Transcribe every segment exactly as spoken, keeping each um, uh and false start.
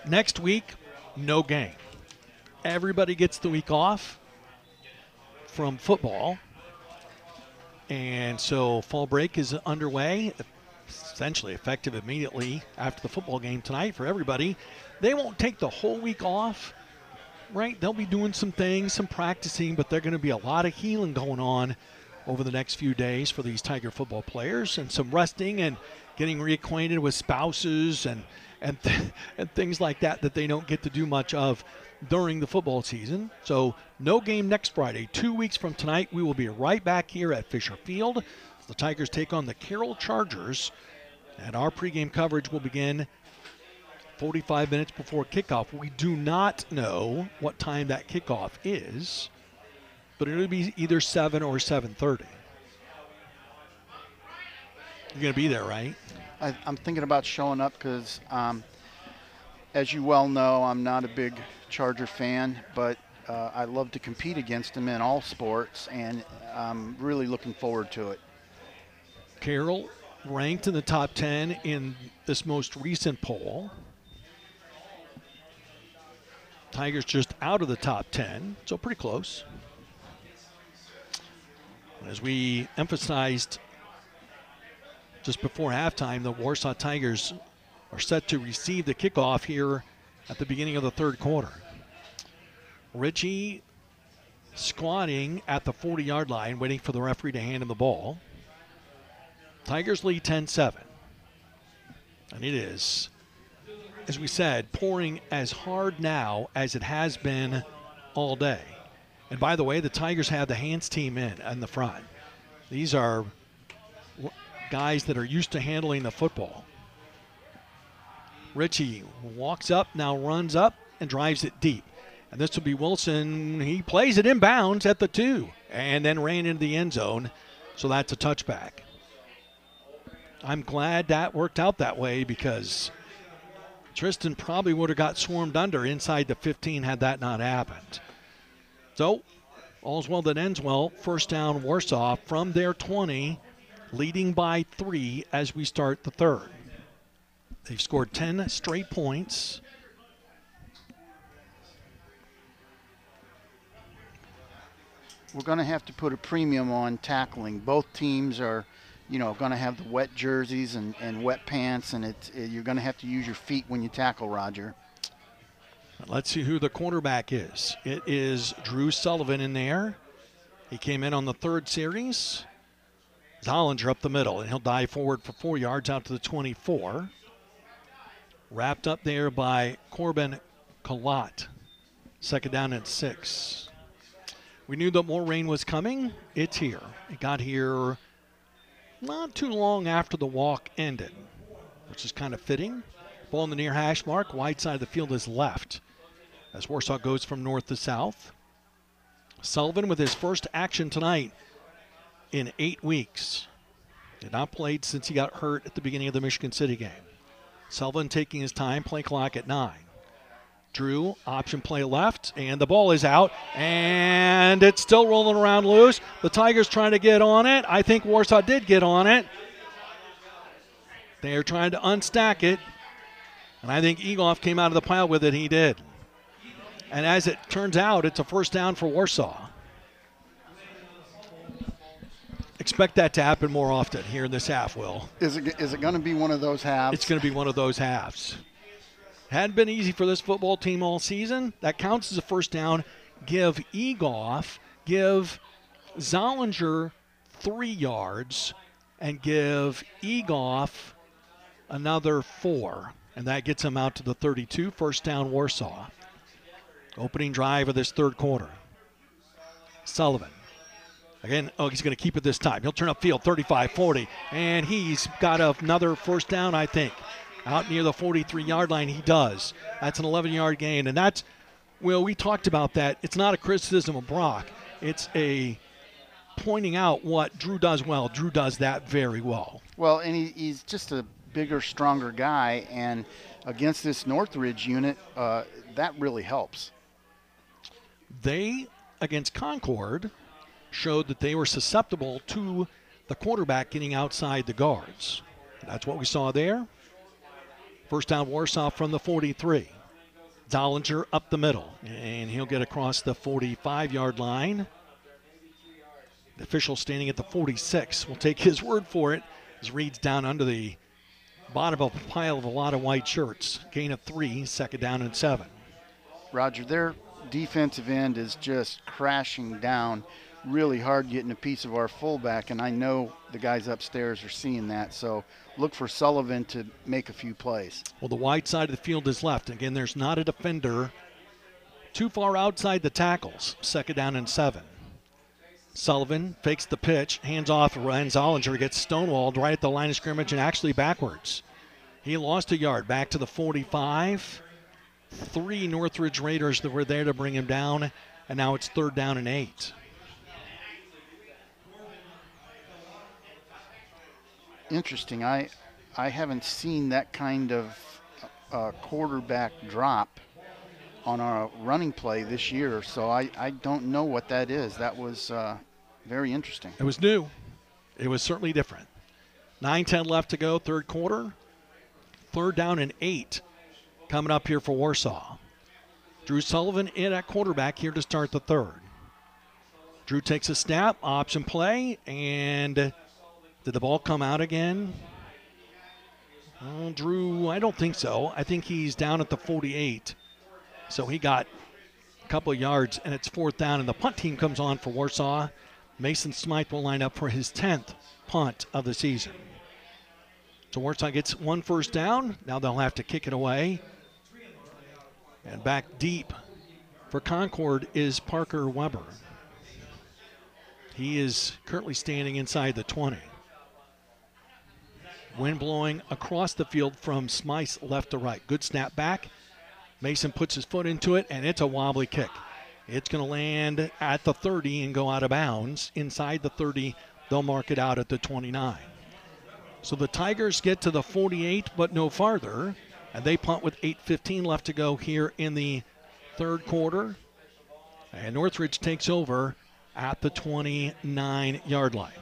next week, no game. Everybody gets the week off from football. And so fall break is underway, essentially effective immediately after the football game tonight for everybody. They won't take the whole week off, right? They'll be doing some things, some practicing, but there's going to be a lot of healing going on over the next few days for these Tiger football players, and some resting and getting reacquainted with spouses and and, th- and things like that that they don't get to do much of during the football season. So no game next Friday. Two weeks from tonight, we will be right back here at Fisher Field. The Tigers take on the Carroll Chargers, and our pregame coverage will begin forty-five minutes before kickoff. We do not know what time that kickoff is, but it'll be either seven or seven thirty. You're going to be there, right? I, I'm thinking about showing up because, um, as you well know, I'm not a big Charger fan, but uh, I love to compete against them in all sports, and I'm really looking forward to it. Carroll ranked in the top ten in this most recent poll. Tigers just out of the top ten, so pretty close. As we emphasized just before halftime, the Warsaw Tigers are set to receive the kickoff here at the beginning of the third quarter. Ritchie squatting at the forty-yard line, waiting for the referee to hand him the ball. Tigers lead ten seven. And it is, as we said, pouring as hard now as it has been all day. And by the way, the Tigers have the hands team in in the front. These are guys that are used to handling the football. Ritchie walks up, now runs up and drives it deep. And this will be Wilson. He plays it inbounds at the two and then ran into the end zone. So that's a touchback. I'm glad that worked out that way because Tristan probably would have got swarmed under inside the fifteen had that not happened. So all's well that ends well. First down, Warsaw from their twenty, leading by three as we start the third. They've scored ten straight points. We're going to have to put a premium on tackling. Both teams are, you know, going to have the wet jerseys and, and wet pants, and it's, it, you're going to have to use your feet when you tackle, Roger. Let's see who the quarterback is. It is Drew Sullivan in there. He came in on the third series. Zollinger up the middle, and he'll dive forward for four yards out to the twenty-four. Wrapped up there by Corbin Collat. Second down and six. We knew that more rain was coming. It's here. It got here not too long after the walk ended, which is kind of fitting. Ball in the near hash mark. Wide side of the field is left as Warsaw goes from north to south. Sullivan with his first action tonight in eight weeks. Did not play since he got hurt at the beginning of the Michigan City game. Sullivan taking his time, play clock at nine. Drew, option play left, and the ball is out, and it's still rolling around loose. The Tigers trying to get on it. I think Warsaw did get on it. They are trying to unstack it, and I think Egoff came out of the pile with it. He did. And as it turns out, it's a first down for Warsaw. Expect that to happen more often here in this half, Will. Is it, is it going to be one of those halves? It's going to be one of those halves. Hadn't been easy for this football team all season. That counts as a first down. Give Egoff, give Zollinger three yards, and give Egoff another four. And that gets him out to the thirty-two. First down, Warsaw. Opening drive of this third quarter. Sullivan. Again, oh, he's going to keep it this time. He'll turn upfield, thirty-five forty. And he's got another first down, I think. Out near the forty-three-yard line, he does. That's an eleven-yard gain. And that's, well, we talked about that. It's not a criticism of Brock. It's a pointing out what Drew does well. Drew does that very well. Well, and he, he's just a bigger, stronger guy. And against this Northridge unit, uh, that really helps. They, against Concord, showed that they were susceptible to the quarterback getting outside the guards. That's what we saw there. First down, Warsaw from the forty-three. Zollinger up the middle, and he'll get across the forty-five-yard line. The official standing at the forty-six will take his word for it as Reed's down under the bottom of a pile of a lot of white shirts. Gain of three, second down and seven. Roger, their defensive end is just crashing down really hard, getting a piece of our fullback, and I know the guys upstairs are seeing that, so look for Sullivan to make a few plays. Well, the wide side of the field is left. Again, there's not a defender too far outside the tackles. Second down and seven. Sullivan fakes the pitch, hands off, Ryan Zollinger gets stonewalled right at the line of scrimmage and actually backwards. He lost a yard back to the forty-five. Three Northridge Raiders that were there to bring him down, and now it's third down and eight. Interesting. I I haven't seen that kind of uh, quarterback drop on our running play this year, so I, I don't know what that is. That was uh, very interesting. It was new. It was certainly different. nine ten left to go, third quarter. Third down and eight coming up here for Warsaw. Drew Sullivan in at quarterback here to start the third. Drew takes a snap, option play, and did the ball come out again? Oh, Drew, I don't think so. I think he's down at the forty-eight. So he got a couple of yards, and it's fourth down, and the punt team comes on for Warsaw. Mason Smythe will line up for his tenth punt of the season. So Warsaw gets one first down. Now they'll have to kick it away. And back deep for Concord is Parker Weber. He is currently standing inside the twenty. Wind blowing across the field from Smythe left to right. Good snap back. Mason puts his foot into it, and it's a wobbly kick. It's going to land at the thirty and go out of bounds. Inside the thirty, they'll mark it out at the twenty-nine. So the Tigers get to the forty-eight, but no farther. And they punt with eight fifteen left to go here in the third quarter. And Northridge takes over at the twenty-nine-yard line.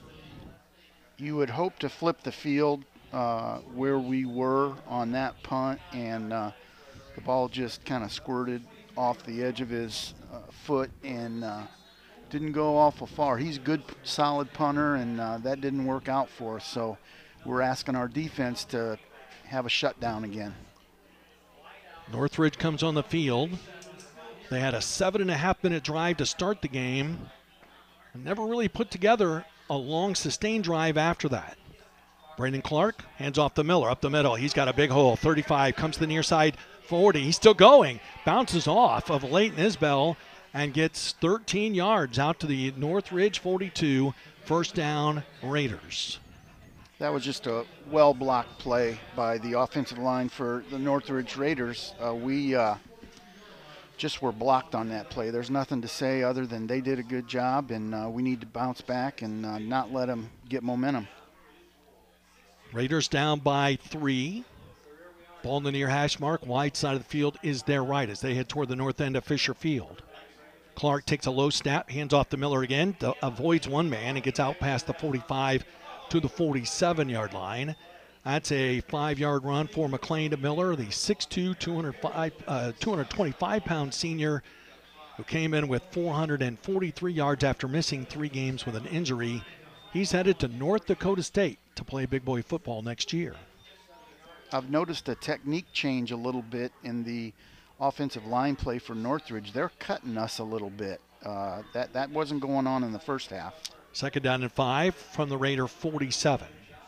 You would hope to flip the field uh, where we were on that punt, and uh, the ball just kind of squirted off the edge of his uh, foot and uh, didn't go awful far. He's a good, solid punter, and uh, that didn't work out for us. So we're asking our defense to have a shutdown again. Northridge comes on the field. They had a seven and a half minute drive to start the game and never really put together a long sustained drive after that. Brandon Clark hands off to Miller up the middle. He's got a big hole. thirty-five comes to the near side. forty. He's still going. Bounces off of Leighton Isbell and gets thirteen yards out to the Northridge forty-two. First down, Raiders. That was just a well-blocked play by the offensive line for the Northridge Raiders. Uh, we uh, just were blocked on that play. There's nothing to say other than they did a good job, and uh, we need to bounce back and uh, not let them get momentum. Raiders down by three. Ball in the near hash mark. Wide side of the field is their right as they head toward the north end of Fisher Field. Clark takes a low snap, hands off to Miller again, to, avoids one man and gets out past the forty-five to the forty-seven-yard line. That's a five-yard run for McLean to Miller, the six two, two hundred five, uh, two hundred twenty-five pound senior who came in with four hundred forty-three yards after missing three games with an injury. He's headed to North Dakota State to play big boy football next year. I've noticed a technique change a little bit in the offensive line play for Northridge. They're cutting us a little bit. Uh, that, that wasn't going on in the first half. Second down and five from the Raider forty-seven.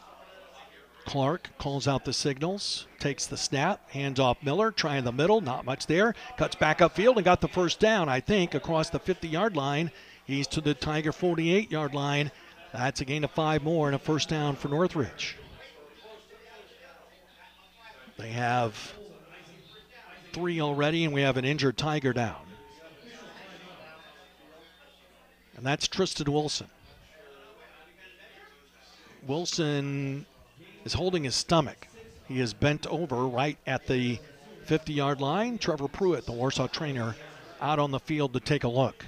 Clark calls out the signals, takes the snap, hands off Miller, trying the middle, not much there. Cuts back upfield and got the first down, I think, across the fifty-yard line. He's to the Tiger forty-eight-yard line. That's a gain of five more and a first down for Northridge. They have three already, and we have an injured Tiger down. And that's Tristan Wilson. Wilson is holding his stomach. He is bent over right at the fifty-yard line. Trevor Pruitt, the Warsaw trainer, out on the field to take a look.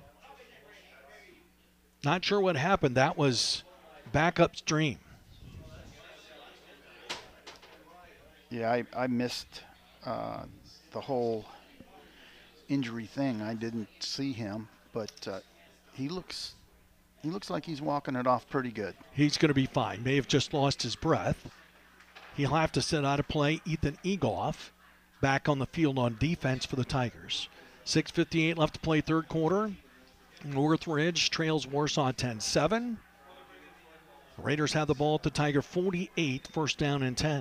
Not sure what happened. That was back upstream. Yeah, I, I missed uh, the whole injury thing. I didn't see him, but uh, he looks he looks like he's walking it off pretty good. He's going to be fine. May have just lost his breath. He'll have to sit out of play. Ethan Egoff back on the field on defense for the Tigers. six fifty-eight left to play third quarter. Northridge trails Warsaw ten seven. Raiders have the ball at the Tiger forty-eight, first down and ten.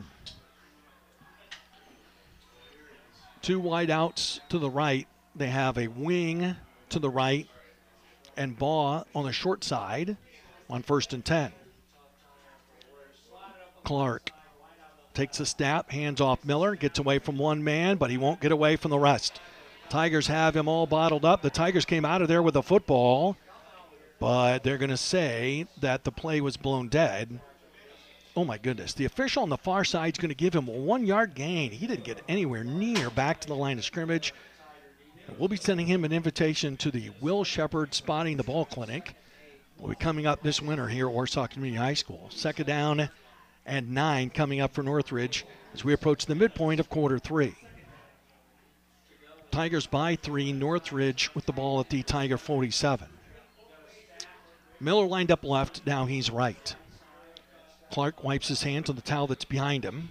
Two wide outs to the right. They have a wing to the right and Baugh on the short side on first and ten. Clark takes a snap, hands off Miller, gets away from one man, but he won't get away from the rest. Tigers have him all bottled up. The Tigers came out of there with a football, but they're going to say that the play was blown dead. Oh, my goodness. The official on the far side is going to give him a one-yard gain. He didn't get anywhere near back to the line of scrimmage. We'll be sending him an invitation to the Will Shepard Spotting the Ball Clinic. Will be coming up this winter here at Warsaw Community High School. Second down and nine coming up for Northridge as we approach the midpoint of quarter three. Tigers by three, Northridge with the ball at the Tiger forty-seven. Miller lined up left, now he's right. Clark wipes his hands on the towel that's behind him.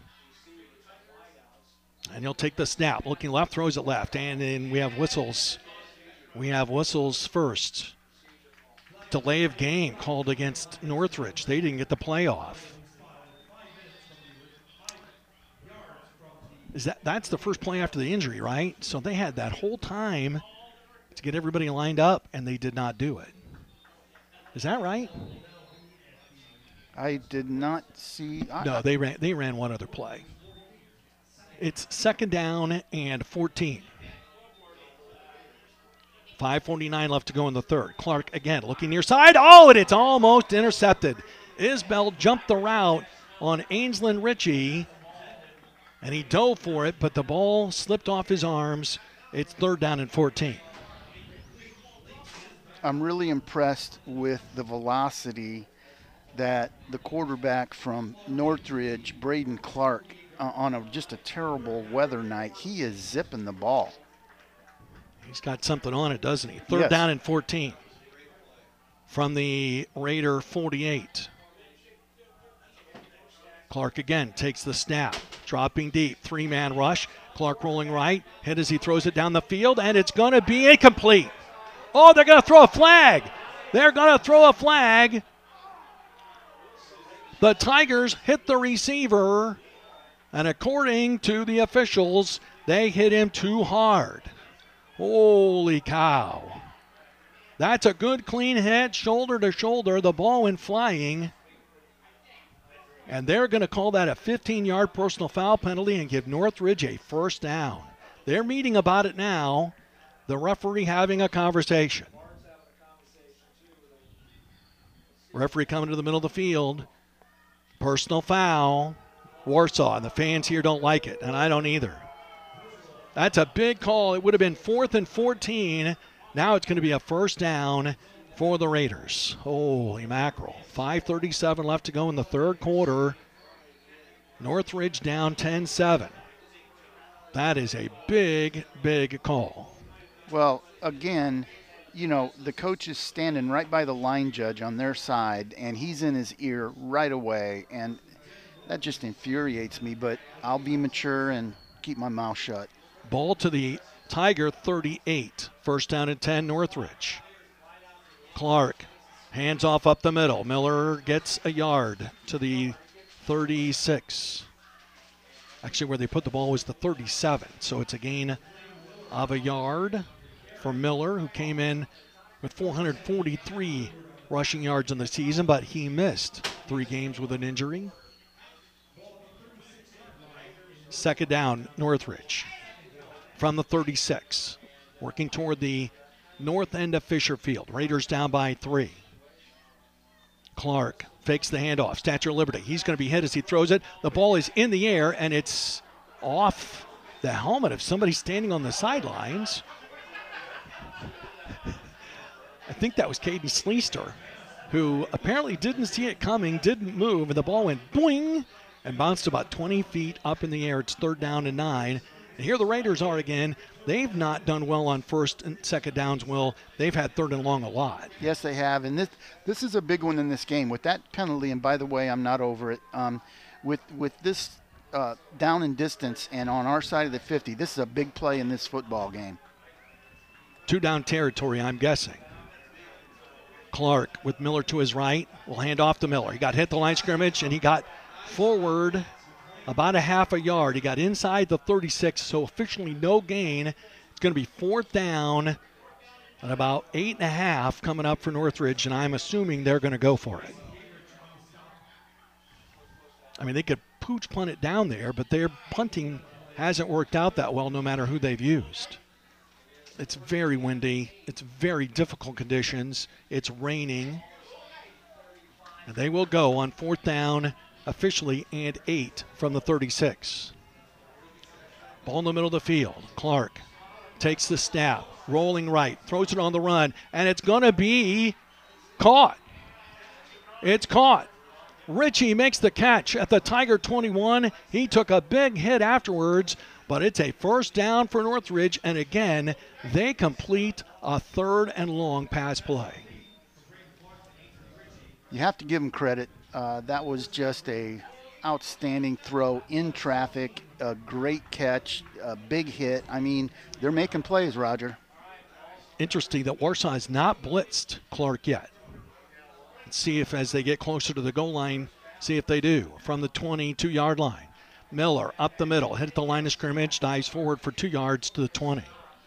And he'll take the snap. Looking left, throws it left. And then we have whistles. We have whistles first. Delay of game called against Northridge. They didn't get the play off. Is that that's the first play after the injury, right? So they had that whole time to get everybody lined up, and they did not do it. Is that right? I did not see. I, no, they ran. They ran one other play. It's second down and fourteen. five forty-nine left to go in the third. Clark again looking near side. Oh, and it's almost intercepted. Isbell jumped the route on Ainsland Ritchie, and he dove for it, but the ball slipped off his arms. It's third down and fourteen. I'm really impressed with the velocity that the quarterback from Northridge, Braden Clark, uh, on a, just a terrible weather night, he is zipping the ball. He's got something on it, doesn't he? Third Yes. down and fourteen from the Raider forty-eight. Clark again takes the snap, dropping deep, three-man rush. Clark rolling right, hit as he throws it down the field, and it's going to be incomplete. Oh, they're going to throw a flag. They're going to throw a flag. The Tigers hit the receiver, and according to the officials, they hit him too hard. Holy cow. That's a good clean hit, shoulder to shoulder. The ball went flying. And they're going to call that a fifteen-yard personal foul penalty and give Northridge a first down. They're meeting about it now. The referee having a conversation. Referee coming to the middle of the field. Personal foul. Warsaw, and the fans here don't like it, and I don't either. That's a big call. It would have been fourth and fourteen. Now it's going to be a first down for the Raiders. Holy mackerel. five thirty-seven left to go in the third quarter. Northridge down ten seven. That is a big, big call. Well, again, you know, the coach is standing right by the line judge on their side, and he's in his ear right away, and that just infuriates me, but I'll be mature and keep my mouth shut. Ball to the Tiger thirty-eight. First down and ten, Northridge. Clark, hands off up the middle. Miller gets a yard to the thirty-six. Actually, where they put the ball was the thirty-seven, so it's a gain of a yard for Miller, who came in with four hundred forty-three rushing yards in the season, but he missed three games with an injury. Second down, Northridge from the thirty-six, working toward the north end of Fisher Field. Raiders down by three. Clark fakes the handoff. Statue of Liberty. He's going to be hit as he throws it. The ball is in the air, and it's off the helmet of somebody standing on the sidelines. I think that was Caden Sleester, who apparently didn't see it coming, didn't move, and the ball went boing and bounced about twenty feet up in the air. It's third down and nine And here the Raiders are again. They've not done well on first and second downs, Will. They've had third and long a lot. Yes, they have. And this this is a big one in this game. With that penalty, and by the way, I'm not over it, um, with, with this uh, down and distance and on our side of the fifty, this is a big play in this football game. Two down territory, I'm guessing. Clark with Miller to his right will hand off to Miller. He got hit the line scrimmage, and he got forward about a half a yard. He got inside the thirty-six, so officially no gain. It's going to be fourth down at about eight and a half coming up for Northridge, and I'm assuming they're going to go for it. I mean, they could pooch punt it down there, but their punting hasn't worked out that well no matter who they've used. It's very windy. It's very difficult conditions. It's raining. And they will go on fourth down officially and eight from the thirty-six. Ball in the middle of the field. Clark takes the snap, rolling right, throws it on the run, and it's going to be caught. It's caught. Ritchie makes the catch at the Tiger twenty-one. He took a big hit afterwards, but it's a first down for Northridge, and again, they complete a third and long pass play. You have to give them credit. Uh, that was just a outstanding throw in traffic, a great catch, a big hit. I mean, they're making plays, Roger. Interesting that Warsaw has not blitzed Clark yet. Let's see if as they get closer to the goal line, see if they do. From the twenty-two-yard line. Miller up the middle, hit the line of scrimmage, dives forward for two yards to the twenty.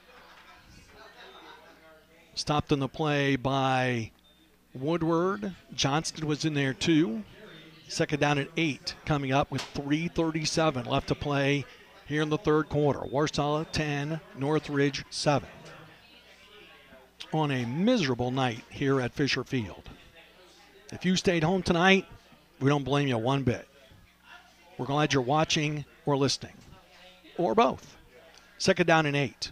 Stopped in the play by Woodward. Johnston was in there too. Second down at eight, coming up with three thirty-seven left to play here in the third quarter. Warsaw ten, Northridge seven. On a miserable night here at Fisher Field. If you stayed home tonight, we don't blame you one bit. We're glad you're watching or listening, or both. Second down and eight.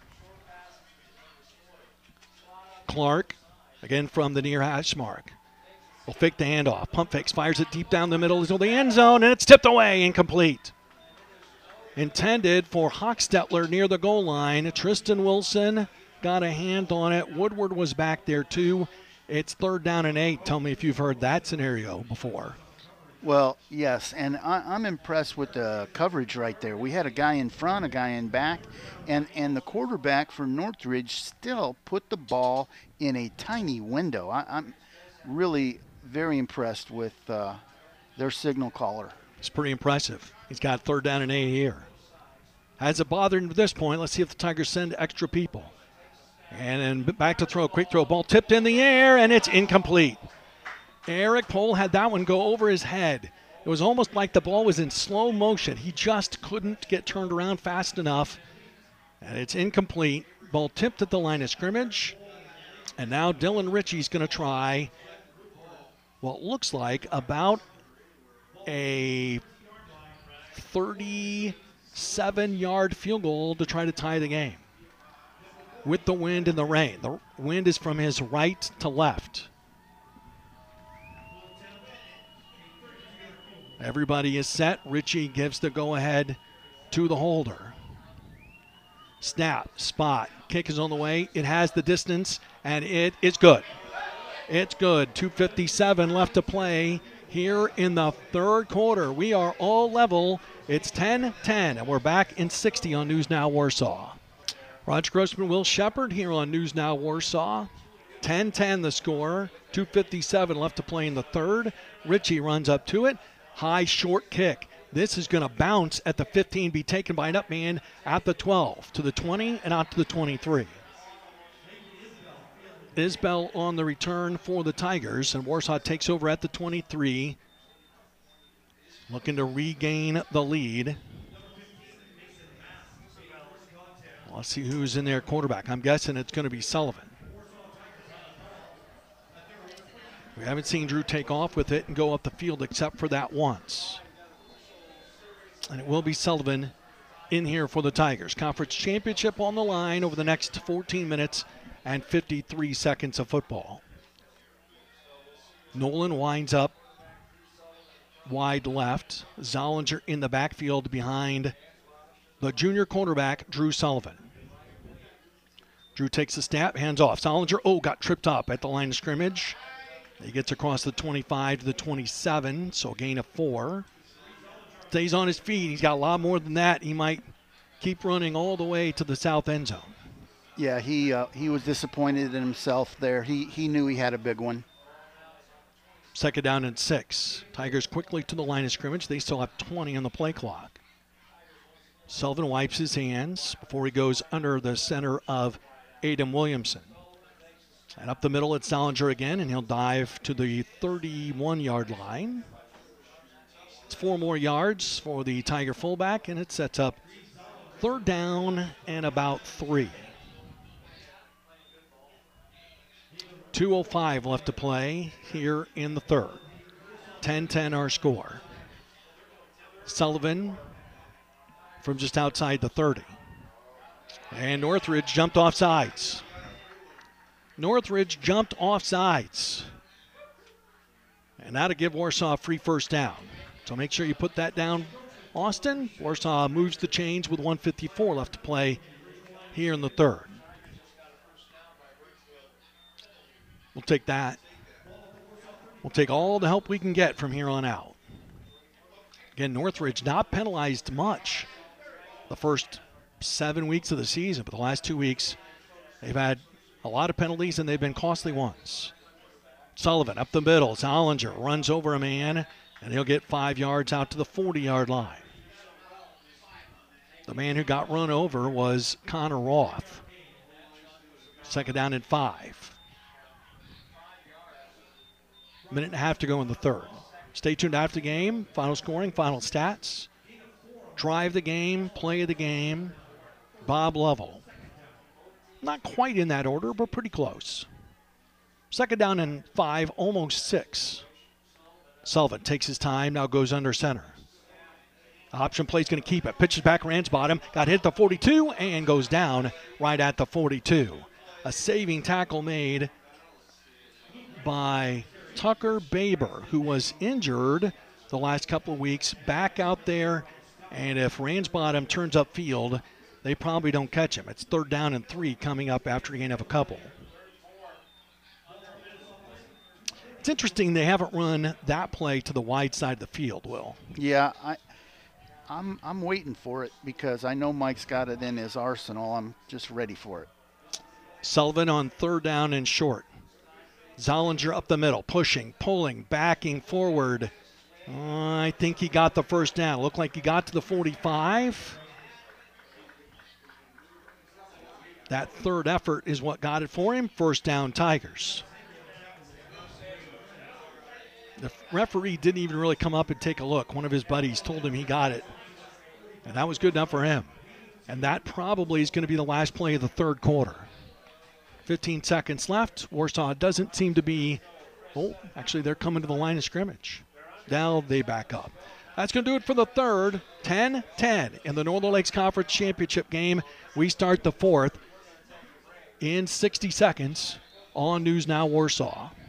Clark, again from the near hash mark, will fake the handoff. Pump fakes, fires it deep down the middle into the end zone, and it's tipped away, incomplete. Intended for Hochstetler near the goal line. Tristan Wilson got a hand on it. Woodward was back there too. It's third down and eight. Tell me if you've heard that scenario before. Well, yes, and I, I'm impressed with the coverage right there. We had a guy in front, a guy in back, and, and the quarterback for Northridge still put the ball in a tiny window. I, I'm really very impressed with uh, their signal caller. It's pretty impressive. He's got third down and eight here. Has it bothered him to this point? Let's see if the Tigers send extra people. And then back to throw, quick throw, ball tipped in the air, and it's incomplete. Eric Pohl had that one go over his head. It was almost like the ball was in slow motion. He just couldn't get turned around fast enough. And it's incomplete. Ball tipped at the line of scrimmage. And now Dylan Ritchie's going to try what looks like about a thirty-seven-yard field goal to try to tie the game. With the wind and the rain. The wind is from his right to left. Everybody is set. Ritchie gives the go-ahead to the holder. Snap, spot, kick is on the way. It has the distance, and it is good. It's good. two fifty-seven left to play here in the third quarter. We are all level. It's ten ten, and we're back in sixty on News Now Warsaw. Roger Grossman, Will Shepard here on News Now Warsaw. ten ten the score. two fifty-seven left to play in the third. Ritchie runs up to it. High short kick. This is going to bounce at the fifteen, be taken by an up man at the twelve, to the twenty, and out to the twenty-three. Isbell on the return for the Tigers, and Warsaw takes over at the twenty-three, looking to regain the lead. Let's see who's in there quarterback. I'm guessing it's going to be Sullivan. We haven't seen Drew take off with it and go up the field except for that once. And it will be Sullivan in here for the Tigers. Conference championship on the line over the next fourteen minutes and fifty-three seconds of football. Nolan winds up wide left. Zollinger in the backfield behind the junior quarterback, Drew Sullivan. Drew takes a snap, hands off. Solinger, oh, got tripped up at the line of scrimmage. He gets across the twenty-five to the twenty-seven, so a gain of four. Stays on his feet. He's got a lot more than that. He might keep running all the way to the south end zone. Yeah, he uh, he was disappointed in himself there. He he knew he had a big one. Second down and six. Tigers quickly to the line of scrimmage. They still have twenty on the play clock. Sullivan wipes his hands before he goes under the center of Adam Williamson. And up the middle, it's Solinger again, and he'll dive to the thirty-one-yard line. It's four more yards for the Tiger fullback, and it sets up third down and about three. two oh five left to play here in the third. ten ten our score. Sullivan from just outside the thirty. And Northridge jumped off sides. Northridge jumped off sides. And that'll give Warsaw a free first down. So make sure you put that down, Austin. Warsaw moves the chains with one fifty-four left to play here in the third. We'll take that. We'll take all the help we can get from here on out. Again, Northridge not penalized much the first seven weeks of the season, but the last two weeks they've had a lot of penalties and they've been costly ones. Sullivan up the middle. Solinger runs over a man and he'll get five yards out to the forty-yard line. The man who got run over was Connor Roth. Second down and five. Minute and a half to go in the third. Stay tuned after the game. Final scoring, final stats. Drive the game, play of the game. Bob Lovell. Not quite in that order, but pretty close. Second down and five, almost six. Sullivan takes his time, now goes under center. Option play's going to keep it. Pitches back, Ransbottom. Got hit at the forty-two and goes down right at the forty-two. A saving tackle made by Tucker Baber, who was injured the last couple of weeks, back out there. And if Ransbottom turns upfield, they probably don't catch him. It's third down and three coming up after a gain of a couple. It's interesting they haven't run that play to the wide side of the field, Will. Yeah, I, I'm I'm waiting for it because I know Mike's got it in his arsenal. I'm just ready for it. Sullivan on third down and short. Zollinger up the middle, pushing, pulling, backing forward. Uh, I think he got the first down. Looked like he got to the forty-five. That third effort is what got it for him. First down, Tigers. The referee didn't even really come up and take a look. One of his buddies told him he got it, and that was good enough for him. And that probably is going to be the last play of the third quarter. fifteen seconds left. Warsaw doesn't seem to be, oh, actually they're coming to the line of scrimmage. Now they back up. That's going to do it for the third. ten ten in the Northern Lakes Conference Championship game. We start the fourth in sixty seconds on News Now Warsaw.